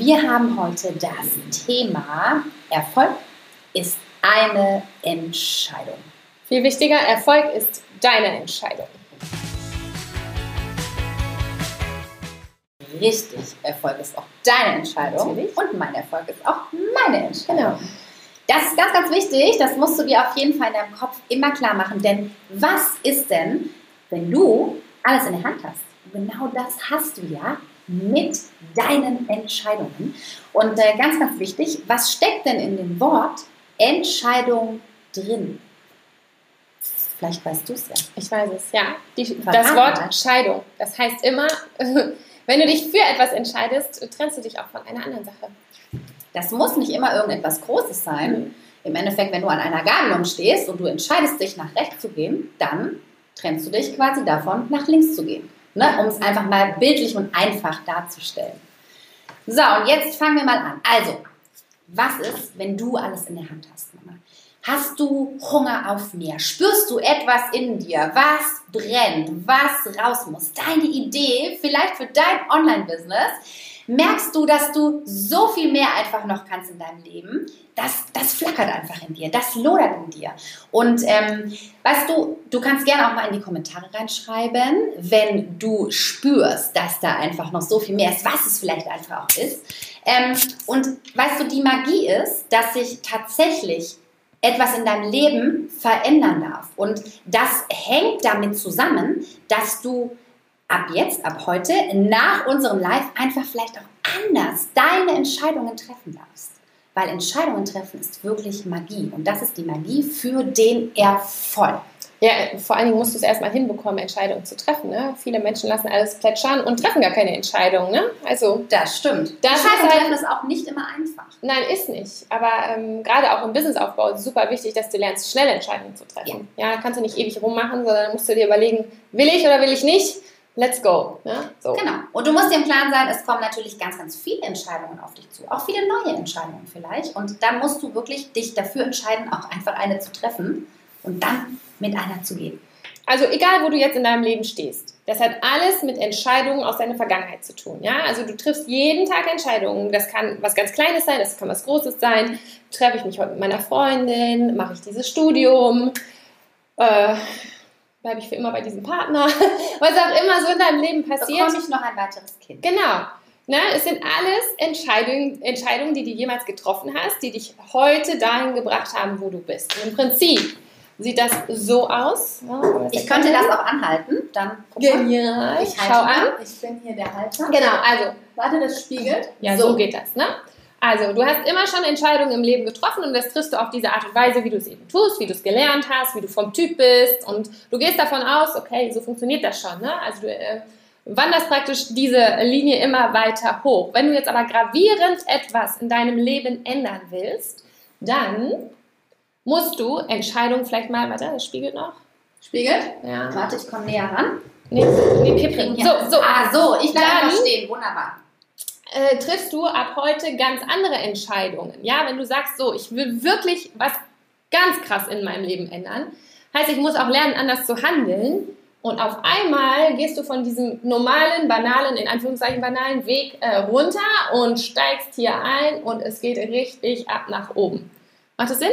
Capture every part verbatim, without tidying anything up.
Wir haben heute das Thema Erfolg ist eine Entscheidung. Viel wichtiger, Erfolg ist deine Entscheidung. Richtig, Erfolg ist auch deine Entscheidung. Natürlich. Und mein Erfolg ist auch meine Entscheidung. Genau. Das ist ganz, ganz wichtig. Das musst du dir auf jeden Fall in deinem Kopf immer klar machen. Denn was ist denn, wenn du alles in der Hand hast? Genau das hast du ja mit deinen Entscheidungen. Und äh, ganz, ganz wichtig, was steckt denn in dem Wort Entscheidung drin? Vielleicht weißt du es ja. Ich weiß es, ja. Die, das Wort Entscheidung. Das heißt immer, wenn du dich für etwas entscheidest, trennst du dich auch von einer anderen Sache. Das muss nicht immer irgendetwas Großes sein. Mhm. Im Endeffekt, wenn du an einer Gabelung stehst und du entscheidest dich, nach rechts zu gehen, dann trennst du dich quasi davon, nach links zu gehen. Ne? Um es einfach mal bildlich und einfach darzustellen. So, und jetzt fangen wir mal an. Also, was ist, wenn du alles in der Hand hast, Mama? Hast du Hunger auf mehr? Spürst du etwas in dir? Was brennt? Was raus muss? Deine Idee, vielleicht für dein Online-Business? Merkst du, dass du so viel mehr einfach noch kannst in deinem Leben? Das, das flackert einfach in dir, das lodert in dir. Und ähm, weißt du, du kannst gerne auch mal in die Kommentare reinschreiben, wenn du spürst, dass da einfach noch so viel mehr ist, was es vielleicht einfach auch ist. Ähm, und weißt du, die Magie ist, dass sich tatsächlich etwas in deinem Leben verändern darf. Und das hängt damit zusammen, dass du ab jetzt, ab heute, nach unserem Live einfach vielleicht auch anders deine Entscheidungen treffen darfst. Weil Entscheidungen treffen ist wirklich Magie. Und das ist die Magie für den Erfolg. Ja, vor allen Dingen musst du es erstmal hinbekommen, Entscheidungen zu treffen. Ne? Viele Menschen lassen alles plätschern und treffen gar keine Entscheidung. Ne? Also, das stimmt. Das Entscheidungen halt, treffen ist auch nicht immer einfach. Nein, ist nicht. Aber ähm, gerade auch im Businessaufbau ist es super wichtig, dass du lernst, schnelle Entscheidungen zu treffen. Ja, ja, kannst du nicht ewig rummachen, sondern musst du dir überlegen, will ich oder will ich nicht? Let's go. Ne? So. Genau. Und du musst dir im Klaren sein, es kommen natürlich ganz, ganz viele Entscheidungen auf dich zu. Auch viele neue Entscheidungen vielleicht. Und dann musst du wirklich dich dafür entscheiden, auch einfach eine zu treffen und dann mit einer zu gehen. Also egal, wo du jetzt in deinem Leben stehst, das hat alles mit Entscheidungen aus deiner Vergangenheit zu tun. Ja? Also du triffst jeden Tag Entscheidungen. Das kann was ganz Kleines sein, das kann was Großes sein. Treffe ich mich heute mit meiner Freundin? Mache ich dieses Studium? Äh... Bleibe ich für immer bei diesem Partner, was auch immer so in deinem Leben passiert. Bekomme ich noch ein weiteres Kind. Genau. Ne, es sind alles Entscheidungen, Entscheidungen, die du jemals getroffen hast, die dich heute dahin gebracht haben, wo du bist. Und im Prinzip sieht das so aus. Ja, ich könnte das auch anhalten. Dann genial. Ich schau an. Ich bin hier der Halter. Genau, also. Warte, das spiegelt. Ja, so, so geht das, ne? Also, du hast immer schon Entscheidungen im Leben getroffen und das triffst du auf diese Art und Weise, wie du es eben tust, wie du es gelernt hast, wie du vom Typ bist und du gehst davon aus, okay, so funktioniert das schon, ne? Also, du äh, wanderst praktisch diese Linie immer weiter hoch. Wenn du jetzt aber gravierend etwas in deinem Leben ändern willst, dann musst du Entscheidungen vielleicht mal, warte, das spiegelt noch. Spiegelt? Ja. Warte, ich komme näher ran. Nee, nee, Pippin. So, so. Ah, so, ich bleibe einfach stehen, wunderbar. Äh, triffst du ab heute ganz andere Entscheidungen. Ja, wenn du sagst, so, ich will wirklich was ganz krass in meinem Leben ändern, heißt, ich muss auch lernen, anders zu handeln und auf einmal gehst du von diesem normalen, banalen, in Anführungszeichen banalen Weg äh, runter und steigst hier ein und es geht richtig ab nach oben. Macht das Sinn?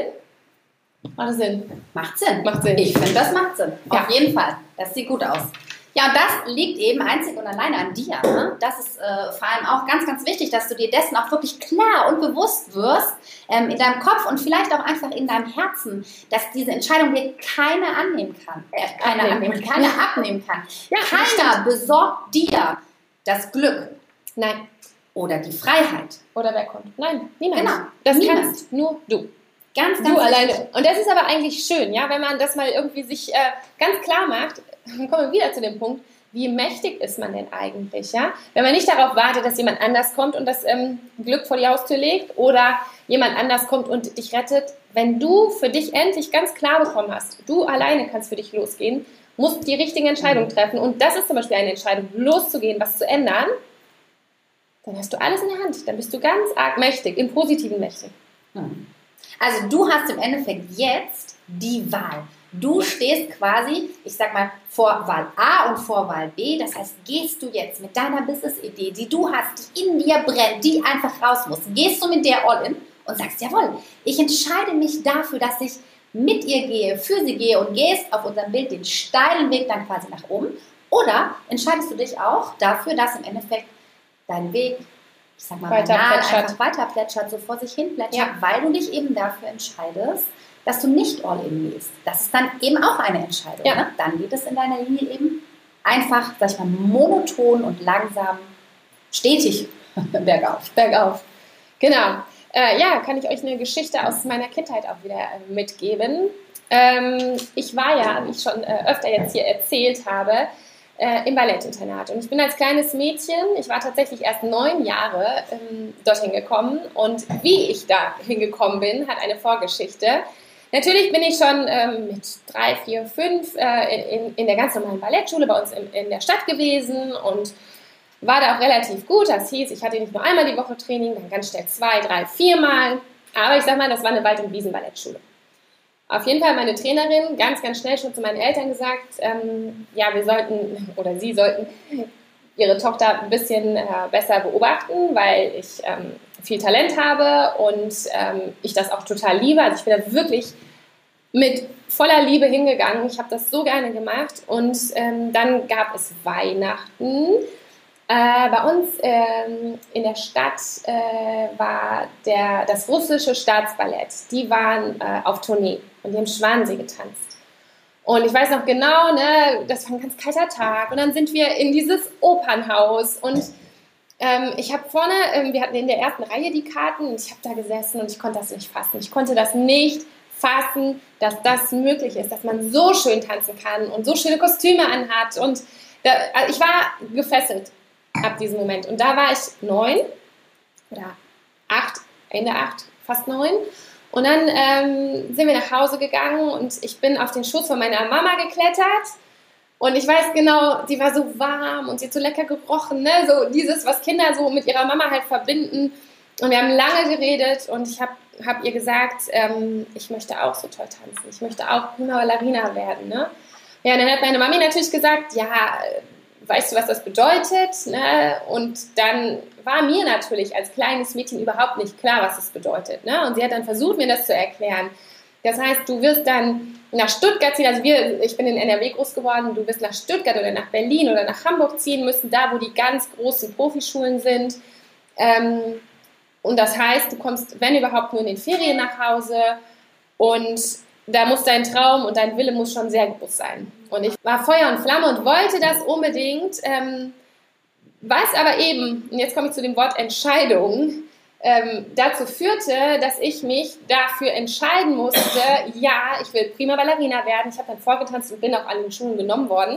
Macht das Sinn? Macht Sinn. Macht Sinn. Ich finde, das macht Sinn. Ja. Auf jeden Fall. Das sieht gut aus. Ja, und das liegt eben einzig und alleine an dir. Ne? Das ist äh, vor allem auch ganz, ganz wichtig, dass du dir dessen auch wirklich klar und bewusst wirst, ähm, in deinem Kopf und vielleicht auch einfach in deinem Herzen, dass diese Entscheidung dir keiner annehmen kann. Äh, keiner annehmen, keiner abnehmen kann. Ja, keiner besorgt dir das Glück. Nein. Oder die Freiheit. Oder wer kommt? Nein, niemand. Genau. Das niemand. kannst nur du. Ganz, ganz du wichtig. alleine. Und das ist aber eigentlich schön, ja, wenn man das mal irgendwie sich äh, ganz klar macht. Dann kommen wir wieder zu dem Punkt, wie mächtig ist man denn eigentlich, ja? Wenn man nicht darauf wartet, dass jemand anders kommt und das ähm, Glück vor die Haustür legt oder jemand anders kommt und dich rettet. Wenn du für dich endlich ganz klar bekommen hast, du alleine kannst für dich losgehen, musst die richtige Entscheidung treffen und das ist zum Beispiel eine Entscheidung, loszugehen, was zu ändern, dann hast du alles in der Hand. Dann bist du ganz arg mächtig, im Positiven mächtig. Also du hast im Endeffekt jetzt die Wahl. Du stehst quasi, ich sag mal, vor Wahl A und vor Wahl B. Das heißt, gehst du jetzt mit deiner Business-Idee, die du hast, die in dir brennt, die einfach raus muss, gehst du mit der all in und sagst, jawohl, ich entscheide mich dafür, dass ich mit ihr gehe, für sie gehe und gehst auf unserem Bild den steilen Weg dann quasi nach oben. Oder entscheidest du dich auch dafür, dass im Endeffekt dein Weg, ich sag mal, weiter banal, plätschert. einfach weiter plätschert, so vor sich hin plätschert, Ja. weil du dich eben dafür entscheidest, dass du nicht all in gehst. Das ist dann eben auch eine Entscheidung. Ja. Ne? Dann geht es in deiner Linie eben einfach, sag ich mal, monoton und langsam, stetig bergauf. Bergauf. Genau. Äh, ja, kann ich euch eine Geschichte aus meiner Kindheit auch wieder äh, mitgeben. Ähm, ich war ja, wie ich schon äh, öfter jetzt hier erzählt habe, äh, im Ballettinternat. Und ich bin als kleines Mädchen, ich war tatsächlich erst neun Jahre ähm, dorthin gekommen. Und wie ich da hingekommen bin, hat eine Vorgeschichte. Natürlich bin ich schon ähm, mit drei, vier, fünf äh, in, in der ganz normalen Ballettschule bei uns in, in der Stadt gewesen und war da auch relativ gut. Das hieß, ich hatte nicht nur einmal die Woche Training, dann ganz schnell zwei, drei, viermal. Aber ich sag mal, das war eine Wald- und Wiesenballettschule. Auf jeden Fall meine Trainerin ganz, ganz schnell schon zu meinen Eltern gesagt, ähm, ja, wir sollten, oder sie sollten ihre Tochter ein bisschen äh, besser beobachten, weil ich ähm, viel Talent habe und ähm, ich das auch total liebe. Also ich bin da wirklich mit voller Liebe hingegangen. Ich habe das so gerne gemacht. Und ähm, dann gab es Weihnachten. Äh, bei uns ähm, in der Stadt äh, war der, das russische Staatsballett. Die waren äh, auf Tournee und die haben Schwansee getanzt. Und ich weiß noch genau, ne, das war ein ganz kalter Tag. Und dann sind wir in dieses Opernhaus und ähm, ich habe vorne, ähm, wir hatten in der ersten Reihe die Karten und ich habe da gesessen und ich konnte das nicht fassen. Ich konnte das nicht fassen, dass das möglich ist, dass man so schön tanzen kann und so schöne Kostüme anhat. Und da, also ich war gefesselt ab diesem Moment. Und da war ich neun oder acht, Ende acht, fast neun. Und dann ähm, sind wir nach Hause gegangen und ich bin auf den Schoß von meiner Mama geklettert. Und ich weiß genau, sie war so warm und sie hat so lecker gerochen, ne? So dieses, was Kinder so mit ihrer Mama halt verbinden. Und wir haben lange geredet und ich habe hab ihr gesagt, ähm, ich möchte auch so toll tanzen. Ich möchte auch Prima Ballerina werden, ne? Ja, und dann hat meine Mami natürlich gesagt, ja, weißt du, was das bedeutet? Ne? Und dann war mir natürlich als kleines Mädchen überhaupt nicht klar, was das bedeutet. Ne? Und sie hat dann versucht, mir das zu erklären. Das heißt, du wirst dann nach Stuttgart ziehen, also wir, ich bin in N R W groß geworden, du wirst nach Stuttgart oder nach Berlin oder nach Hamburg ziehen müssen, da wo die ganz großen Profischulen sind. Ähm, und das heißt, du kommst, wenn überhaupt, nur in den Ferien nach Hause und da muss dein Traum und dein Wille muss schon sehr groß sein. Und ich war Feuer und Flamme und wollte das unbedingt, ähm, was aber eben, und jetzt komme ich zu dem Wort Entscheidung, ähm, dazu führte, dass ich mich dafür entscheiden musste, ja, ich will Prima Ballerina werden. Ich habe dann vorgetanzt und bin auch an den Schulen genommen worden.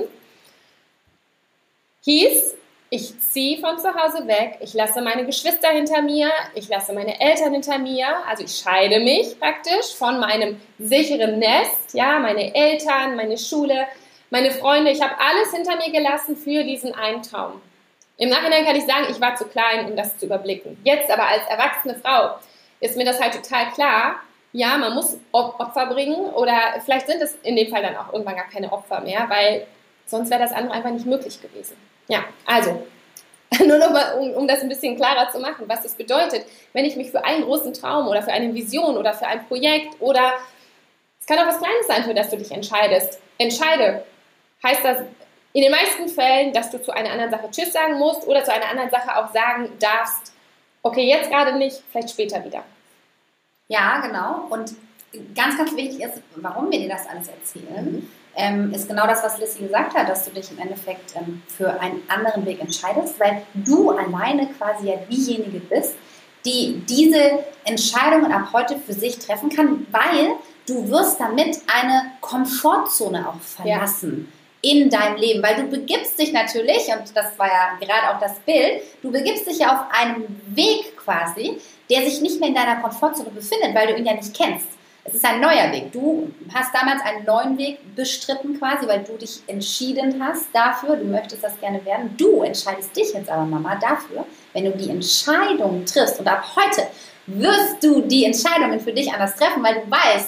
Hieß, ich ziehe von zu Hause weg, ich lasse meine Geschwister hinter mir, ich lasse meine Eltern hinter mir, also ich scheide mich praktisch von meinem sicheren Nest, ja, meine Eltern, meine Schule, meine Freunde, ich habe alles hinter mir gelassen für diesen einen Traum. Im Nachhinein kann ich sagen, ich war zu klein, um das zu überblicken. Jetzt aber als erwachsene Frau ist mir das halt total klar, ja, man muss Opfer bringen oder vielleicht sind es in dem Fall dann auch irgendwann gar keine Opfer mehr, weil sonst wäre das andere einfach nicht möglich gewesen. Ja, also, nur noch mal, um, um das ein bisschen klarer zu machen, was das bedeutet, wenn ich mich für einen großen Traum oder für eine Vision oder für ein Projekt oder es kann auch was Kleines sein, für das du dich entscheidest, entscheide, heißt das in den meisten Fällen, dass du zu einer anderen Sache Tschüss sagen musst oder zu einer anderen Sache auch sagen darfst, okay, jetzt gerade nicht, vielleicht später wieder. Ja, genau. Und ganz, ganz wichtig ist, warum wir dir das alles erzählen, ähm, ist genau das, was Lissy gesagt hat, dass du dich im Endeffekt ähm, für einen anderen Weg entscheidest, weil du alleine quasi ja diejenige bist, die diese Entscheidungen ab heute für sich treffen kann, weil du wirst damit eine Komfortzone auch verlassen. Ja. In deinem Leben, weil du begibst dich natürlich, und das war ja gerade auch das Bild, du begibst dich ja auf einem Weg quasi, der sich nicht mehr in deiner Komfortzone befindet, weil du ihn ja nicht kennst. Es ist ein neuer Weg. Du hast damals einen neuen Weg bestritten quasi, weil du dich entschieden hast dafür, du möchtest das gerne werden. Du entscheidest dich jetzt aber, Mama, dafür, wenn du die Entscheidung triffst und ab heute wirst du die Entscheidungen für dich anders treffen, weil du weißt,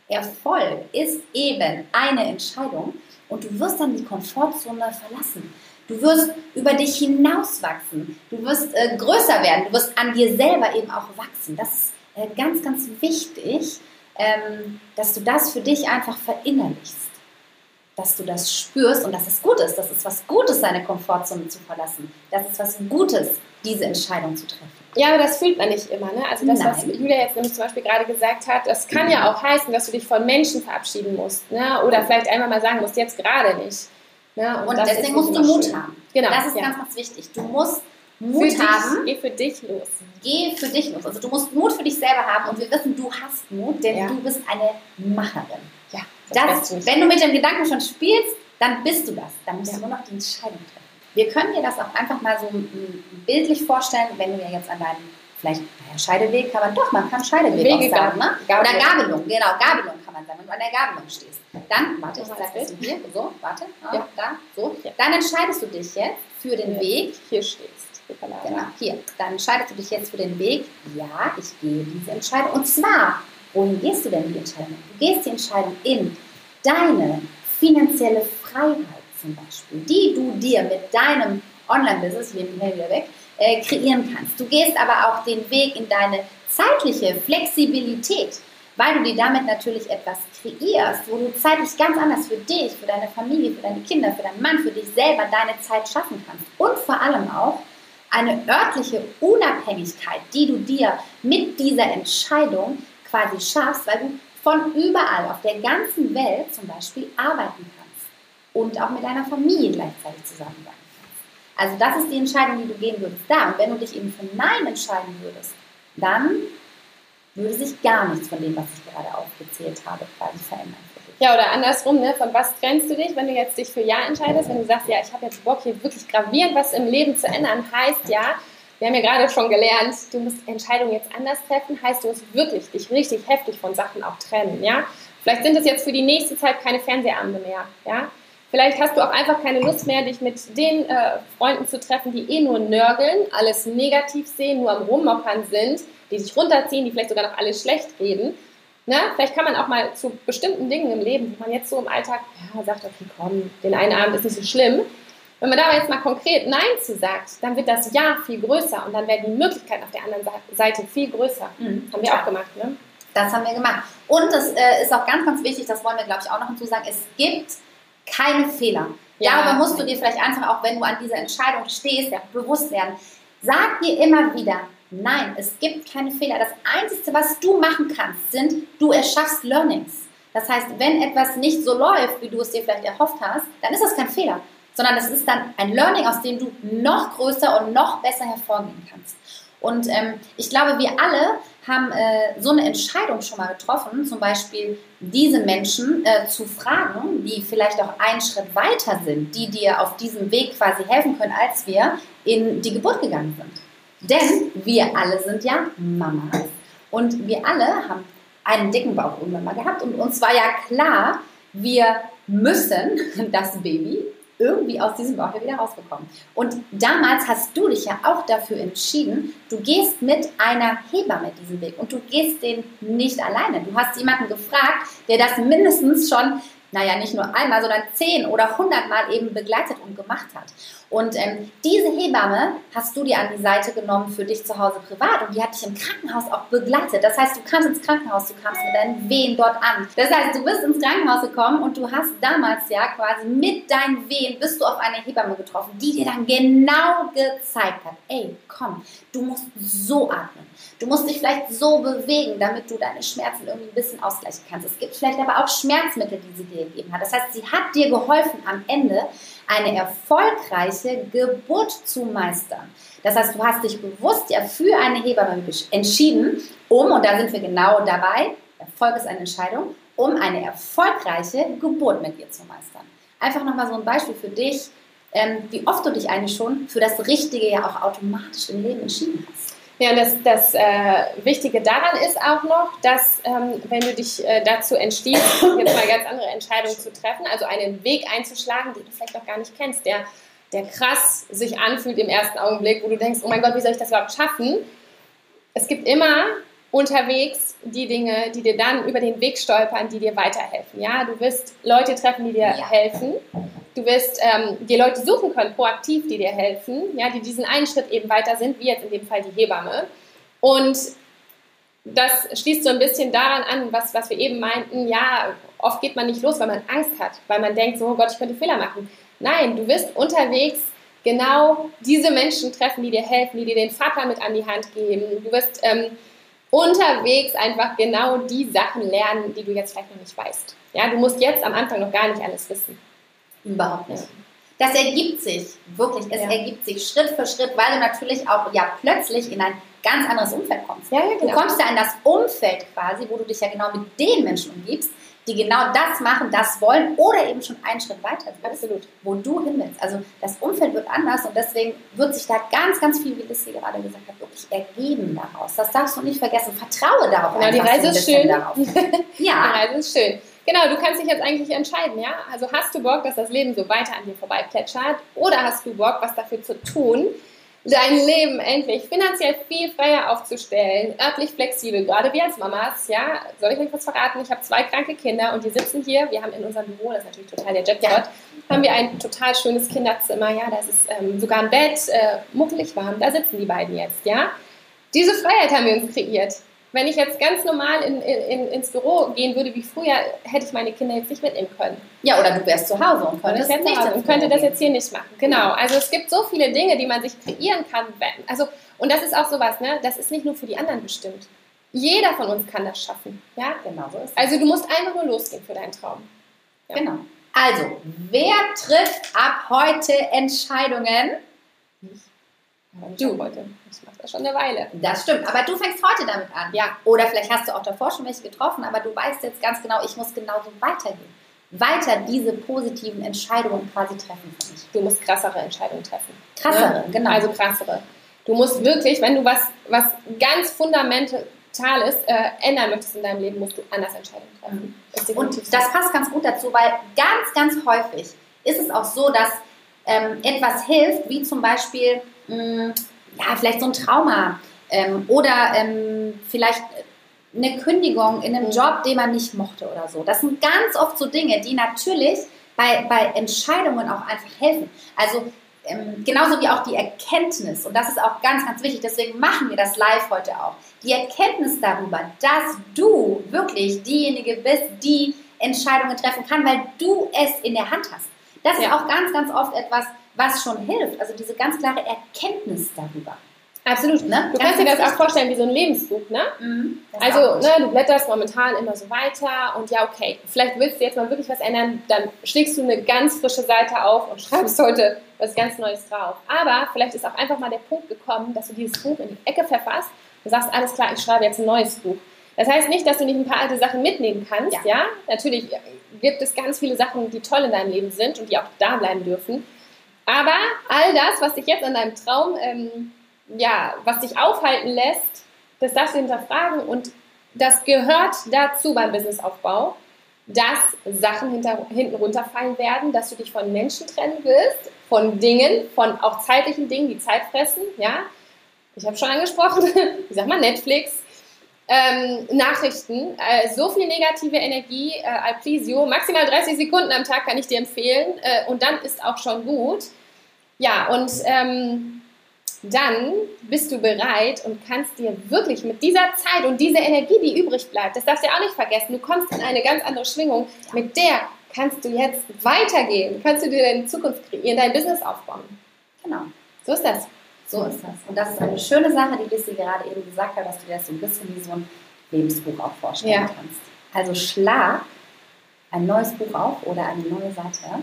Erfolg ist eben eine Entscheidung und du wirst dann die Komfortzone verlassen. Du wirst über dich hinauswachsen, du wirst äh, größer werden, du wirst an dir selber eben auch wachsen. Das ist äh, ganz, ganz wichtig, ähm, dass du das für dich einfach verinnerlichst. Dass du das spürst und dass es gut ist. Das ist was Gutes, seine Komfortzone zu verlassen. Das ist was Gutes, diese Entscheidung zu treffen. Ja, aber das fühlt man nicht immer. Ne? Also das, Nein. was Julia jetzt nämlich zum Beispiel gerade gesagt hat, das kann ja auch heißen, dass du dich von Menschen verabschieden musst. Ne? Oder vielleicht einmal mal sagen musst, jetzt gerade nicht. Ne? Und, und deswegen musst du Mut schön. haben. Genau. Das ist ja. ganz, ganz wichtig. Du musst Mut für haben. Dich, geh für dich los. Geh für dich los. Also du musst Mut für dich selber haben und wir wissen, du hast Mut, denn ja. du bist eine Macherin. Ja, das das, wenn du mit dem Gedanken schon spielst, dann bist du das. Dann musst ja. du nur noch die Entscheidung treffen. Wir können dir das auch einfach mal so bildlich vorstellen, wenn du ja jetzt an deinem, vielleicht, naja, Scheideweg kann man doch, man kann Scheideweg Wege auch sagen, ne? Gabelung. Oder Gabelung, genau, Gabelung kann man sagen, wenn du an der Gabelung stehst. Dann, warte, ich sag das hier, so, warte, ah, ja. da, so. Ja. Dann entscheidest du dich jetzt für den ja. Weg. Hier stehst. Genau, hier. Dann entscheidest du dich jetzt für den Weg. Ja, ich gehe diese Entscheidung. Und zwar, wohin gehst du denn die Entscheidung? Du gehst die Entscheidung in deine finanzielle Freiheit zum Beispiel, die du dir mit deinem Online-Business, ich nehme den Mail wieder weg, äh, kreieren kannst. Du gehst aber auch den Weg in deine zeitliche Flexibilität, weil du dir damit natürlich etwas kreierst, wo du zeitlich ganz anders für dich, für deine Familie, für deine Kinder, für deinen Mann, für dich selber deine Zeit schaffen kannst. Und vor allem auch eine örtliche Unabhängigkeit, die du dir mit dieser Entscheidung quasi schaffst, weil du von überall auf der ganzen Welt zum Beispiel arbeiten kannst und auch mit deiner Familie gleichzeitig zusammen sein kannst. Also das ist die Entscheidung, die du gehen würdest da. Und wenn du dich eben für Nein entscheiden würdest, dann würde sich gar nichts von dem, was ich gerade aufgezählt habe, quasi verändern. Ja, oder andersrum, ne? Von was trennst du dich, wenn du jetzt dich für Ja entscheidest? Wenn du sagst, ja, ich habe jetzt Bock, hier wirklich gravierend was im Leben zu ändern, heißt ja, wir haben ja gerade schon gelernt, du musst Entscheidungen jetzt anders treffen, heißt, du musst wirklich dich richtig heftig von Sachen auch trennen, ja? Vielleicht sind es jetzt für die nächste Zeit keine Fernsehabende mehr, ja? Vielleicht hast du auch einfach keine Lust mehr, dich mit den äh, Freunden zu treffen, die eh nur nörgeln, alles negativ sehen, nur am Rummockern sind, die dich runterziehen, die vielleicht sogar noch alles schlecht reden. Ne? Vielleicht kann man auch mal zu bestimmten Dingen im Leben, wo man jetzt so im Alltag ja, sagt, okay, komm, den einen Abend ist nicht so schlimm. Wenn man da aber jetzt mal konkret Nein zu sagt, dann wird das Ja viel größer und dann werden die Möglichkeiten auf der anderen Seite viel größer. Mhm. Haben wir ja. auch gemacht, ne? Das haben wir gemacht. Und das äh, ist auch ganz, ganz wichtig, das wollen wir, glaube ich, auch noch hinzusagen, es gibt keine Fehler. Ja. Darüber musst du dir vielleicht einfach, auch wenn du an dieser Entscheidung stehst, ja, bewusst werden. Sag dir immer wieder, nein, es gibt keine Fehler. Das Einzige, was du machen kannst, sind, du erschaffst Learnings. Das heißt, wenn etwas nicht so läuft, wie du es dir vielleicht erhofft hast, dann ist das kein Fehler, sondern das ist dann ein Learning, aus dem du noch größer und noch besser hervorgehen kannst. Und ähm, ich glaube, wir alle haben äh, so eine Entscheidung schon mal getroffen, zum Beispiel diese Menschen äh, zu fragen, die vielleicht auch einen Schritt weiter sind, die dir auf diesem Weg quasi helfen können, als wir in die Geburt gegangen sind. Denn wir alle sind ja Mamas und wir alle haben einen dicken Bauch irgendwann mal gehabt und uns war ja klar, wir müssen das Baby irgendwie aus diesem Bauch wieder rausbekommen. Und damals hast du dich ja auch dafür entschieden, du gehst mit einer Hebamme diesen Weg und du gehst den nicht alleine. Du hast jemanden gefragt, der das mindestens schon, naja, nicht nur einmal, sondern zehn oder hundertmal eben begleitet und gemacht hat. Und ähm, diese Hebamme hast du dir an die Seite genommen für dich zu Hause privat und die hat dich im Krankenhaus auch begleitet. Das heißt, du kamst ins Krankenhaus, du kamst mit deinen Wehen dort an. Das heißt, du bist ins Krankenhaus gekommen und du hast damals ja quasi mit deinen Wehen bist du auf eine Hebamme getroffen, die dir dann genau gezeigt hat, ey, komm, du musst so atmen. Du musst dich vielleicht so bewegen, damit du deine Schmerzen irgendwie ein bisschen ausgleichen kannst. Es gibt vielleicht aber auch Schmerzmittel, die sie dir gegeben hat. Das heißt, sie hat dir geholfen, am Ende eine erfolgreiche Geburt zu meistern. Das heißt, du hast dich bewusst ja für eine Hebamme entschieden, um, und da sind wir genau dabei, Erfolg ist eine Entscheidung, um eine erfolgreiche Geburt mit dir zu meistern. Einfach nochmal so ein Beispiel für dich, ähm, wie oft du dich eigentlich schon für das Richtige ja auch automatisch im Leben entschieden hast. Ja, und das, das äh, Wichtige daran ist auch noch, dass ähm, wenn du dich äh, dazu entschließt, jetzt mal ganz andere Entscheidungen zu treffen, also einen Weg einzuschlagen, den du vielleicht noch gar nicht kennst, der, der krass sich anfühlt im ersten Augenblick, wo du denkst, oh mein Gott, wie soll ich das überhaupt schaffen? Es gibt immer unterwegs die Dinge, die dir dann über den Weg stolpern, die dir weiterhelfen. Ja, du wirst Leute treffen, die dir ja. helfen. Du wirst ähm, dir Leute suchen können, proaktiv, die dir helfen, ja, die diesen einen Schritt eben weiter sind, wie jetzt in dem Fall die Hebamme. Und das schließt so ein bisschen daran an, was, was wir eben meinten, ja, oft geht man nicht los, weil man Angst hat, weil man denkt, so, oh Gott, ich könnte Fehler machen. Nein, du wirst unterwegs genau diese Menschen treffen, die dir helfen, die dir den Fahrplan mit an die Hand geben. Du wirst ähm, unterwegs einfach genau die Sachen lernen, die du jetzt vielleicht noch nicht weißt. Ja, du musst jetzt am Anfang noch gar nicht alles wissen. Überhaupt nicht. Das ergibt sich, wirklich, es ja. ergibt sich Schritt für Schritt, weil du natürlich auch ja plötzlich in ein ganz anderes Umfeld kommst. Ja, ja, genau. Du kommst ja in das Umfeld quasi, wo du dich ja genau mit den Menschen umgibst, die genau das machen, das wollen oder eben schon einen Schritt weiter sind, absolut, wo du hin willst. Also das Umfeld wird anders und deswegen wird sich da ganz, ganz viel, wie Lissy gerade gesagt hat, wirklich ergeben daraus. Das darfst du nicht vergessen. Vertraue darauf. Genau, die Reise ist schön. Darauf. Ja. Die Reise ist schön. Genau, du kannst dich jetzt eigentlich entscheiden, ja? Also hast du Bock, dass das Leben so weiter an dir vorbeiplätschert oder hast du Bock, was dafür zu tun, dein Leben endlich finanziell viel freier aufzustellen, örtlich flexibel, gerade wir als Mamas, ja, soll ich euch was verraten? Ich habe zwei kranke Kinder und die sitzen hier, wir haben in unserem Büro, das ist natürlich total der Jackpot, ja. haben wir ein total schönes Kinderzimmer, ja, das ist ähm, sogar ein Bett, äh, muckelig warm, da sitzen die beiden jetzt, ja. Diese Freiheit haben wir uns kreiert. Wenn ich jetzt ganz normal in, in, ins Büro gehen würde wie früher, hätte ich meine Kinder jetzt nicht mitnehmen können. Ja, oder du wärst zu Hause und könntest jetzt nicht und könnte das jetzt hier nicht machen. Genau, also es gibt so viele Dinge, die man sich kreieren kann. Wenn, also, und das ist auch sowas, ne? Das ist nicht nur für die anderen bestimmt. Jeder von uns kann das schaffen. Ja, genau so ist es. Also du musst einfach nur losgehen für deinen Traum. Ja. Genau. Also, wer trifft ab heute Entscheidungen? Du heute. Ich mache das schon eine Weile. Das stimmt, aber du fängst heute damit an. Ja. Oder vielleicht hast du auch davor schon welche getroffen, aber du weißt jetzt ganz genau, ich muss genauso weitergehen. Weiter diese positiven Entscheidungen quasi treffen für mich. Du musst krassere Entscheidungen treffen. Krassere, ne? genau. Also krassere. Du musst wirklich, wenn du was, was ganz Fundamentales äh, ändern möchtest in deinem Leben, musst du anders Entscheidungen treffen. Mhm. Und das passt ganz gut dazu, weil ganz, ganz häufig ist es auch so, dass ähm, etwas hilft, wie zum Beispiel ja, vielleicht so ein Trauma ähm, oder ähm, vielleicht eine Kündigung in einem Job, den man nicht mochte oder so. Das sind ganz oft so Dinge, die natürlich bei, bei Entscheidungen auch einfach helfen. Also ähm, genauso wie auch die Erkenntnis, und das ist auch ganz, ganz wichtig, deswegen machen wir das live heute auch, die Erkenntnis darüber, dass du wirklich diejenige bist, die Entscheidungen treffen kann, weil du es in der Hand hast. Das ja. ist auch ganz, ganz oft etwas, was schon hilft, also diese ganz klare Erkenntnis darüber. Absolut. Ne? Du ganz kannst dir das auch vorstellen wie so ein Lebensbuch, ne? Mhm, also ne, du blätterst momentan immer so weiter und ja, okay, vielleicht willst du jetzt mal wirklich was ändern, dann schlägst du eine ganz frische Seite auf und schreibst heute was ganz Neues drauf. Aber vielleicht ist auch einfach mal der Punkt gekommen, dass du dieses Buch in die Ecke verfasst und sagst, alles klar, ich schreibe jetzt ein neues Buch. Das heißt nicht, dass du nicht ein paar alte Sachen mitnehmen kannst, ja. ja? Natürlich gibt es ganz viele Sachen, die toll in deinem Leben sind und die auch da bleiben dürfen. Aber all das, was dich jetzt an deinem Traum, ähm, ja, was dich aufhalten lässt, das darfst du hinterfragen und das gehört dazu beim Businessaufbau, dass Sachen hinter, hinten runterfallen werden, dass du dich von Menschen trennen wirst, von Dingen, von auch zeitlichen Dingen, die Zeit fressen, ja. Ich habe schon angesprochen, ich sag mal Netflix, ähm, Nachrichten, äh, so viel negative Energie, äh, Alplisio, maximal dreißig Sekunden am Tag kann ich dir empfehlen äh, und dann ist auch schon gut. Ja, und ähm, dann bist du bereit und kannst dir wirklich mit dieser Zeit und dieser Energie, die übrig bleibt, das darfst du ja auch nicht vergessen, du kommst in eine ganz andere Schwingung, mit der kannst du jetzt weitergehen, kannst du dir deine Zukunft kreieren, dein Business aufbauen. Genau. So ist das. So ist das. Und das ist eine schöne Sache, die Lissy gerade eben gesagt hat, dass du dir das so ein bisschen wie so ein Lebensbuch auch vorstellen ja. kannst. Also schlag ein neues Buch auf oder eine neue Seite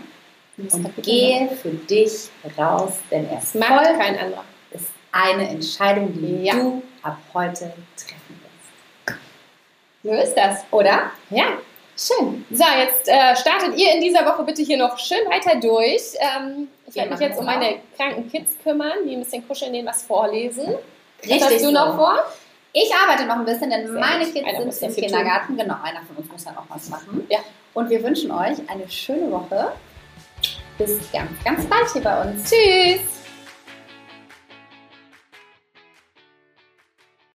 und gehe für dich raus, denn es macht kein anderer. Ist eine Entscheidung, die ja. du ab heute treffen wirst. So ist das, oder? Ja. Schön. So, jetzt äh, startet ihr in dieser Woche bitte hier noch schön weiter durch. Ähm, ich werde mich jetzt um meine kranken Kids kümmern, die ein bisschen kuscheln, denen was vorlesen. Richtig. Was hast du noch vor? Ich arbeite noch ein bisschen, denn Sehr meine Kids einer sind im Kindergarten. Tun. Genau, einer von uns muss dann auch was machen. Ja. Und wir wünschen euch eine schöne Woche. Bis ganz, ganz bald hier bei uns. Tschüss.